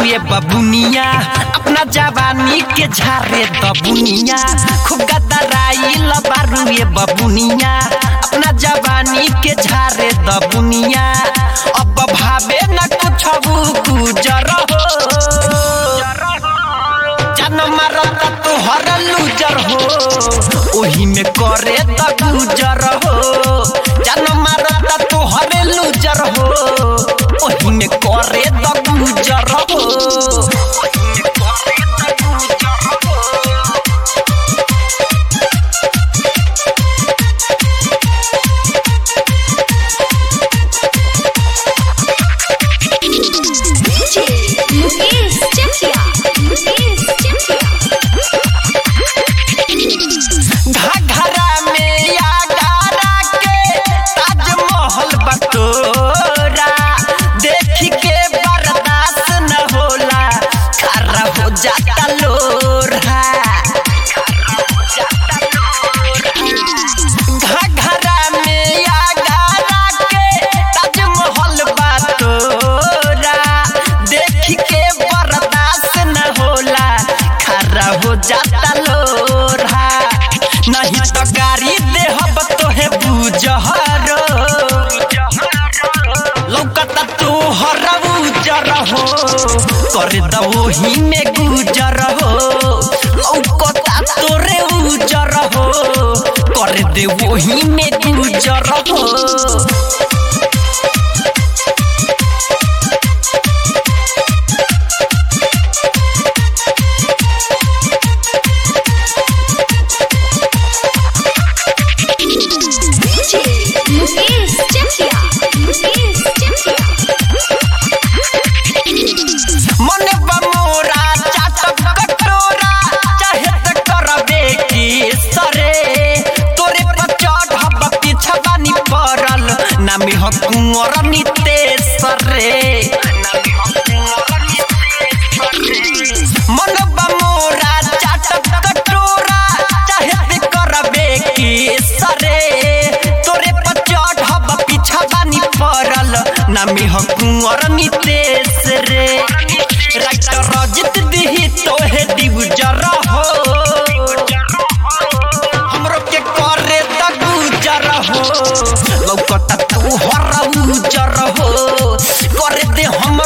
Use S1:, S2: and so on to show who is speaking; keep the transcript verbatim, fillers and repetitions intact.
S1: ये बबुनिया अपना जवानी के झारे दबुनिया खूब गदराइल बारू ये बबुनिया अपना जवानी के झारे दबुनिया अब भावे न कुछ गुजर हो जन मारता तोहर लूजर हो ओही में करे त गुजर हो जन मारता तोहर लूजर हो ओही में करे त गुजर हो जाता लोरा घघरा में आगरा के ताजमहल बातोरा देख के बर्दाश्त न होला खरा हो जाता लोरा नहीं तो गाड़ी देहब तोहे बुझहरो लौकता तोहर उजर हो कर दो ही में गुजर हो लौकता तोरे उजर हो कर दे वही में गुजर हो नामी हो कुंवर नितेश रे मन बमोरा चाटक कटोरा चाहे करबे की सरे तोरे पचट हब पीछा बानी पड़ल नामी हो कुंवर नितेश रे राइटर रजित दिही तोहे डिबुजर हो हमरो के करे त गुजर हो लौकता तोहर उजर हो कर दे हम